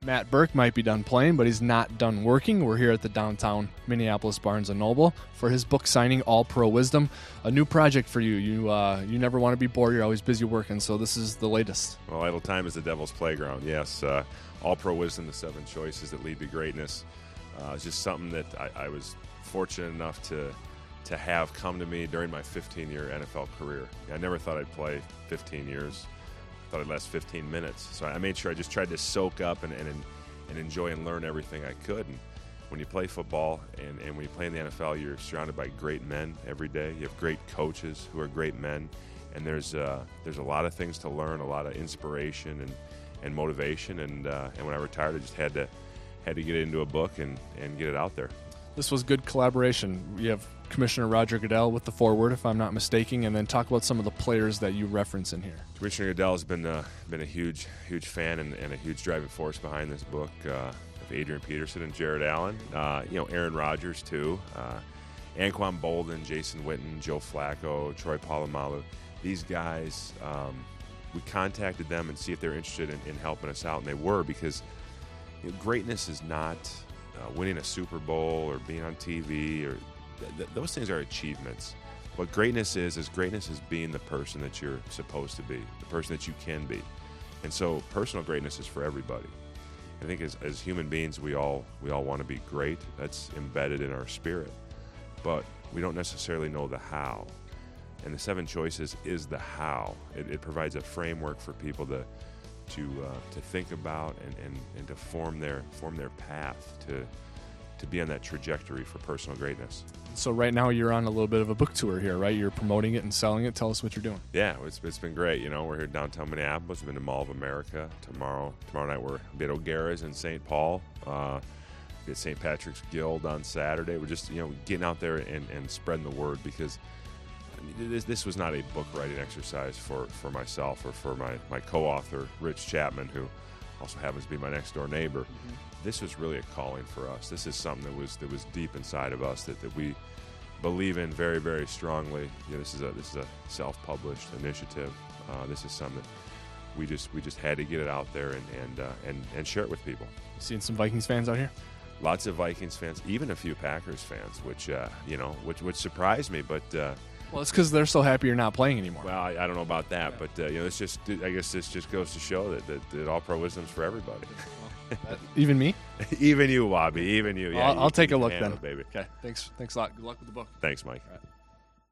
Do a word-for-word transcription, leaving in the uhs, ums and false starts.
Matt Burke might be done playing, but he's not done working. We're here at the downtown Minneapolis Barnes and Noble for his book signing, All Pro Wisdom, a new project for you. You uh, you never want to be bored. You're always busy working, so this is the latest. Well, idle time is the devil's playground. Yes, uh, All Pro Wisdom, the seven choices that lead to greatness. Uh, it's just something that I, I was fortunate enough to to have come to me during my fifteen-year N F L career. I never thought I'd play fifteen years. I thought I'd last fifteen minutes. So I made sure I just tried to soak up and, and, and enjoy and learn everything I could. And when you play football and, and when you play in the N F L, you're surrounded by great men every day. You have great coaches who are great men. And there's uh, there's a lot of things to learn, a lot of inspiration and, and motivation. And uh, and when I retired, I just had to had to get it into a book and, and get it out there. This was good collaboration. You have Commissioner Roger Goodell with the foreword, if I'm not mistaken, and then talk about some of the players that you reference in here. Commissioner Goodell has been uh, been a huge huge fan and, and a huge driving force behind this book uh, of Adrian Peterson and Jared Allen. Uh, you know, Aaron Rodgers too, uh, Anquan Bolden, Jason Witten, Joe Flacco, Troy Polamalu. These guys, um, we contacted them and see if they're interested in, in helping us out, and they were, because you know, greatness is not uh, winning a Super Bowl or being on T V or th- th- those things are achievements. What greatness is, is greatness is being the person that you're supposed to be, the person that you can be. And so personal greatness is for everybody. I think as, as human beings, we all we all want to be great. That's embedded in our spirit. But we don't necessarily know the how. And the seven choices is the how. It, it provides a framework for people to to uh, to think about and, and, and to form their form their path to to be on that trajectory for personal greatness. So right now you're on a little bit of a book tour here, right? You're promoting it and selling it. Tell us what you're doing. Yeah, it's, it's been great. You know, we're here downtown Minneapolis. We've been to Mall of America. Tomorrow tomorrow night we're at O'Gara's in Saint Paul. Uh, we at Saint Patrick's Guild on Saturday. We're just, you know, getting out there and, and spreading the word, because this, this was not a book writing exercise for, for myself or for my, my co-author, Rich Chapman, who also happens to be my next door neighbor. Mm-hmm. This was really a calling for us. This is something that was that was deep inside of us that, that we believe in very, very strongly. You know, this is a this is a self-published initiative. Uh, this is something that we just we just had to get it out there and and uh, and, and share it with people. Seeing some Vikings fans out here? Lots of Vikings fans, even a few Packers fans, which uh, you know, which which surprised me, but. Uh, Well, it's because they're so happy you're not playing anymore. Well, I, I don't know about that, yeah. but uh, you know, it's just I guess this just goes to show that that, that All Pro Wisdom's for everybody. That, even me? Even you, Wobby. Even you. Yeah, I'll, you, I'll take a look handle then. it, baby. Okay. Thanks. Thanks a lot. Good luck with the book. Thanks, Mike. All right.